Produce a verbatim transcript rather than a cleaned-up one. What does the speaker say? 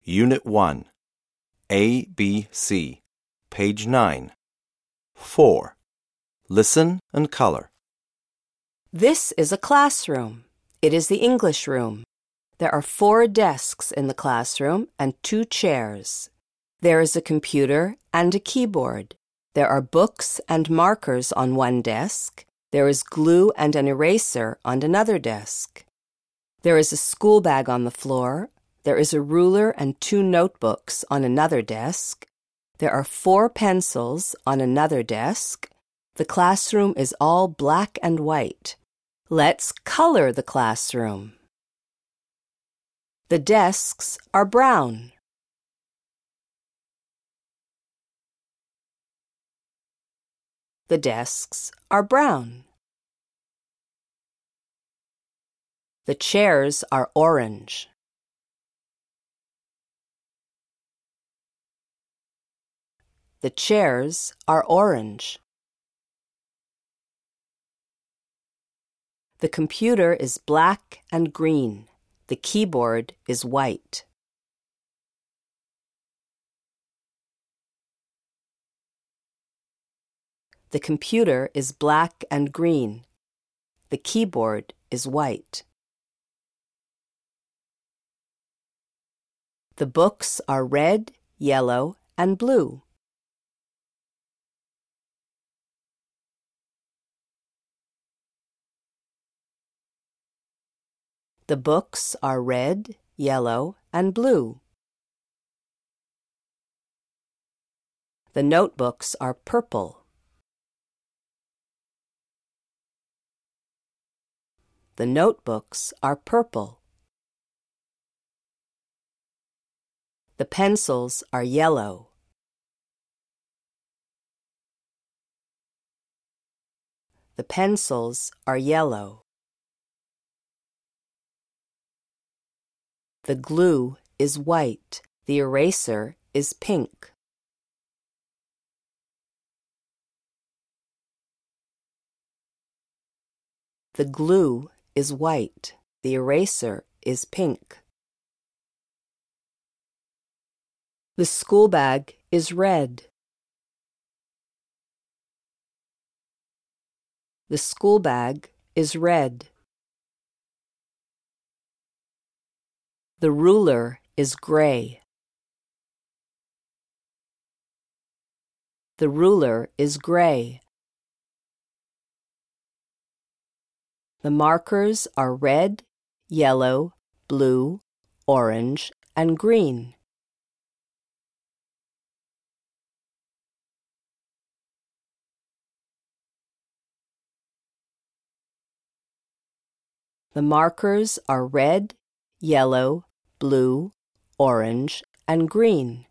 Unit one, A B C, page nine. four. Listen and color. This is a classroom. It is the English room. There are four desks in the classroom and two chairs. There is a computer and a keyboard. There are books and markers on one desk. There is glue and an eraser on another desk. There is a school bag on the floor. There is a ruler and two notebooks on another desk. There are four pencils on another desk. The classroom is all black and white. Let's color the classroom. The desks are brown. The desks are brown. The chairs are orange. The chairs are orange. The computer is black and green. The keyboard is white. The computer is black and green. The keyboard is white. The books are red, yellow, and blue. The books are red, yellow, and blue. The notebooks are purple. The notebooks are purple. The pencils are yellow. The pencils are yellow. The glue is white. The eraser is pink. The glue is white. The eraser is pink. The school bag is red. The school bag is red. The ruler is gray. The ruler is gray. The markers are red, yellow, blue, orange, and green. The markers are red, yellow, blue, orange, and green.